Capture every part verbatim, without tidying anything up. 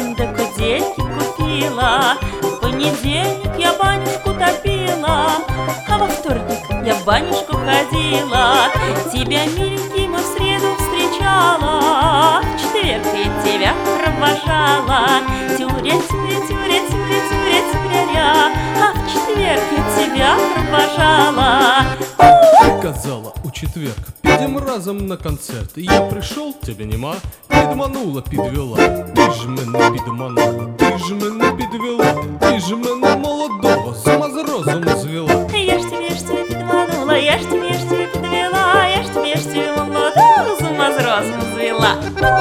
да кудельки купила. В понедельник я банюшку топила, а во вторник я в банюшку ходила. Тебя, миленький, мы в среду встречала, в четверг я тебя провожала. Тюря, тюря, тюря, тюря, тюря, тюря-ря, а в четверг я тебя провожала. Казала у четверг, підем разом на концерт. І я прийшов, тебе нема, підманула, підвела. Ти ж мене підманула, ти ж мене підвела, ти ж мене молодого з ума з розуму звела. Я ж тебе, ж тебе підманула, я ж тебе, ж тебе підвела, я ж тебе, ж тебе молодого з ума з розуму звела.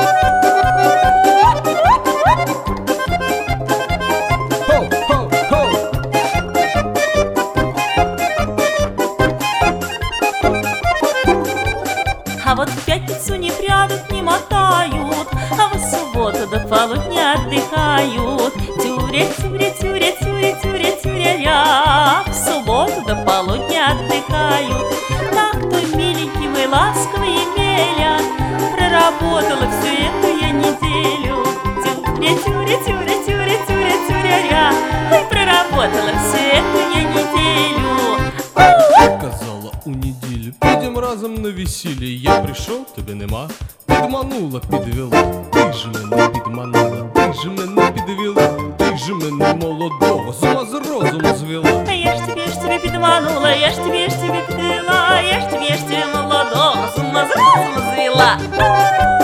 А вот в пятницу не прядут, не мотают, а в субботу до полудня отдыхают. Тюря, тюря, тюря, тюря, тюря, тюря-ря, в субботу до полудня отдыхают. Ах, той миленький мой ласковый Емеля, проработала всю эту я неделю. Тюря, тюря, тюря, тюря, тюря, тюря-ря, ой, проработала всю эту я неделю. Казала у неділю, підем разом на весілля. Я прийшов, тебе нема, підманула, підвела. Ти ж мене підманула, ти ж мене підвела, ти ж мене молодого з ума з розуму звела. Я ж тебе, ж тебе підманула, я ж тебе, ж тебе підвела, я ж тебе, ж тебе молодого з ума з розуму звела.